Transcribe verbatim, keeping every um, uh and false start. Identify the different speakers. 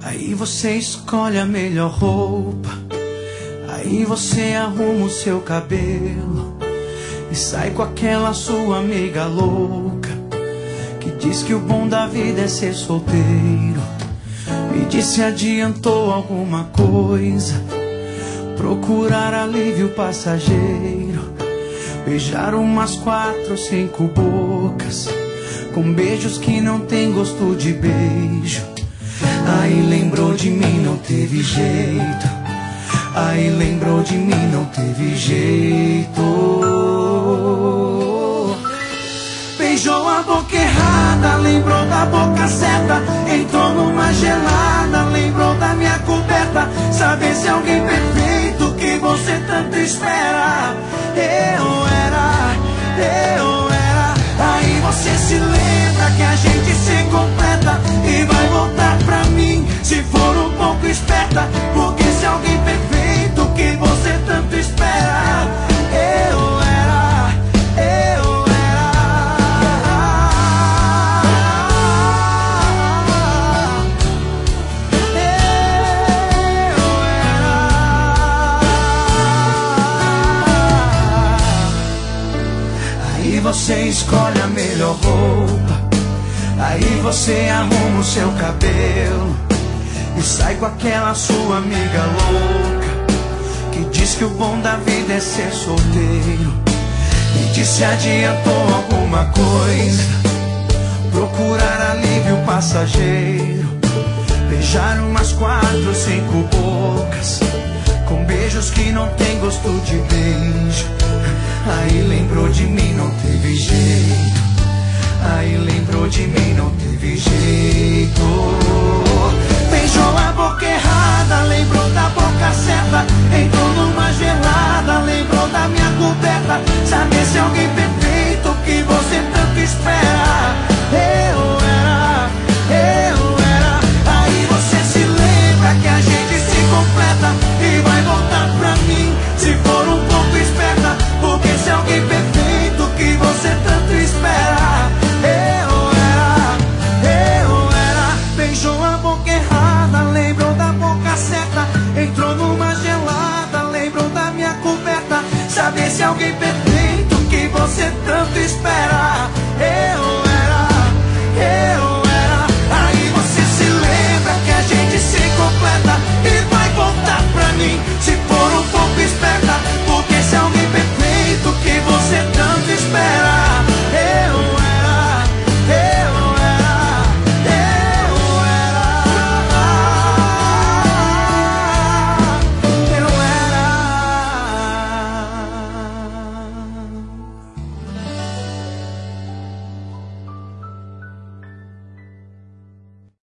Speaker 1: Aí você escolhe a melhor roupa, aí você arruma o seu cabelo e sai com aquela sua amiga louca que diz que o bom da vida é ser solteiro. Me diz se adiantou alguma coisa, procurar alívio passageiro, beijar umas quatro, cinco bocas, com beijos que não tem gosto de beijo. Aí lembrou de mim, não teve jeito. Aí lembrou de mim, não teve jeito. Beijou a boca errada, lembrou da boca certa. Entrou numa gelada, lembrou da minha coberta. Saber se alguém perfeito que você tanto espera. Eu era, eu era. Aí você se lembra que a gente se completa e vai voltar pra mim se for um pouco esperta. Porque se alguém perfeito que você tanto espera. Eu era, eu era. Eu era. Aí você escolhe a melhor roupa, aí você arruma o seu cabelo e sai com aquela sua amiga louca que diz que o bom da vida é ser solteiro. Me diz se adiantou alguma coisa, procurar alívio passageiro, beijar umas quatro, cinco bocas, com beijos que não tem gosto de beijo. Aí lembrou de mim, não teve jeito. Aí lembrou de mim, não teve jeito.